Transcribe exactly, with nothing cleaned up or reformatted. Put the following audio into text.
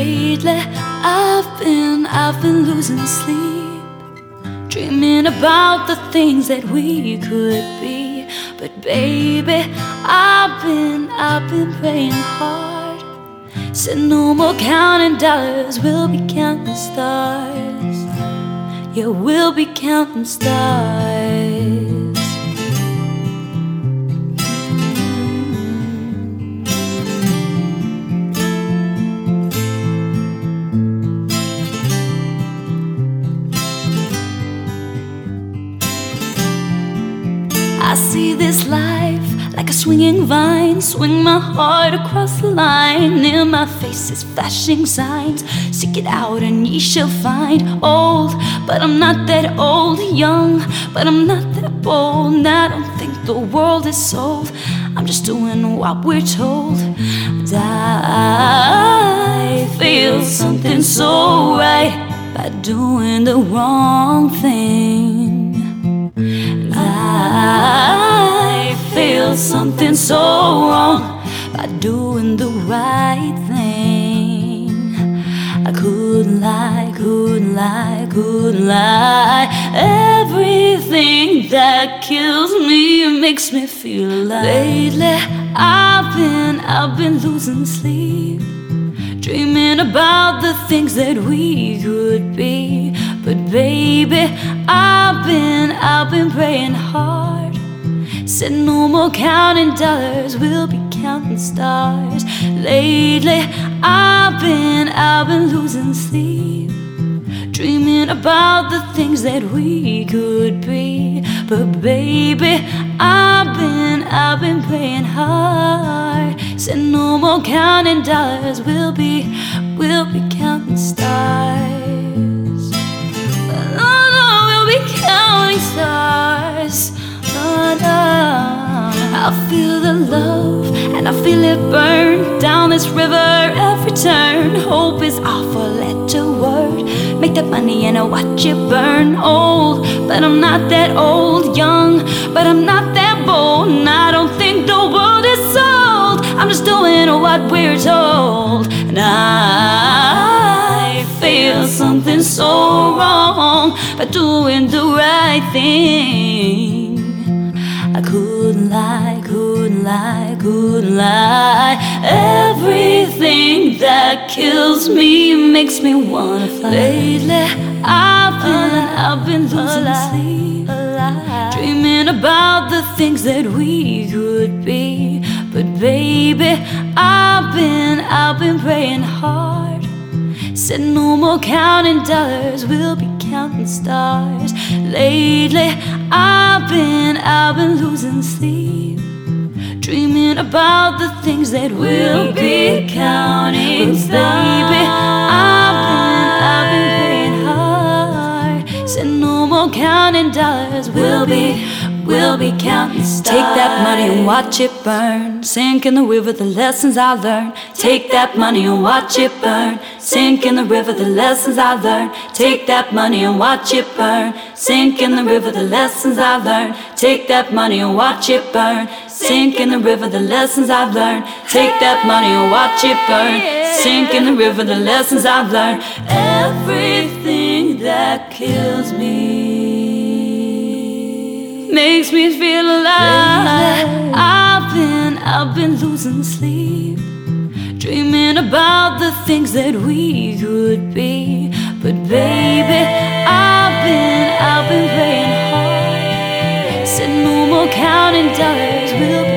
Lately, I've been, I've been losing sleep, dreaming about the things that we could be. But baby, I've been, I've been praying hard. Said no more counting dollars, we'll be counting stars. Yeah, we'll be counting stars. I see this life like a swinging vine, swing my heart across the line. Near my face is flashing signs, seek it out and ye shall find. Old, but I'm not that old. Young, but I'm not that bold. And I don't think the world is sold, I'm just doing what we're told. And I feel something so right by doing the wrong thing. I feel something so wrong by doing the right thing. I couldn't lie, couldn't lie, couldn't lie. Everything that kills me makes me feel alive. Lately, I've been, I've been losing sleep, dreaming about the things that we could be. But baby, I've been, I've been praying hard. Said no more counting dollars, we'll be counting stars. Lately, I've been, I've been losing sleep, dreaming about the things that we could be. But baby, I've been, I've been praying hard. Said no more counting dollars, we'll be, we'll be counting stars. Oh no, we'll be counting stars. Oh no, I feel the love and I feel it burn down this river every turn. Hope is our four-letter word. Make that money and I watch it burn. Old, but I'm not that old. Young, but I'm not that bold. And I don't think the world is sold, I'm just doing what we're told. And I feel something so wrong by doing the right thing. I couldn't lie, couldn't lie, couldn't lie. Everything that kills me makes me wanna fly. Lately, I've been, I've been losing sleep, dreaming about the things that we could be. But baby, I've been, I've been praying hard. Said no more counting dollars, we'll be counting stars. Lately, I've been, I've been losing sleep, dreaming about the things that we'll be counting stars. Baby, I've been, I've been praying hard. Said no more counting dollars, we'll be, we'll be counting stars. Take that money and watch it burn, sink in the river the lessons I learned. Take that money and watch it burn, sink in the river the lessons I learned. Take that money and watch it burn, sink in the river the lessons I learned. Take that money and watch it burn, sink in the river the lessons I've learned. Take that money and watch it burn, sink in the river the lessons I've learned. Everything that kills me makes me feel alive. I've been, I've been losing sleep, dreaming about the things that we could be. But baby, I've been, I've been praying hard. Said no more counting dollars, we'll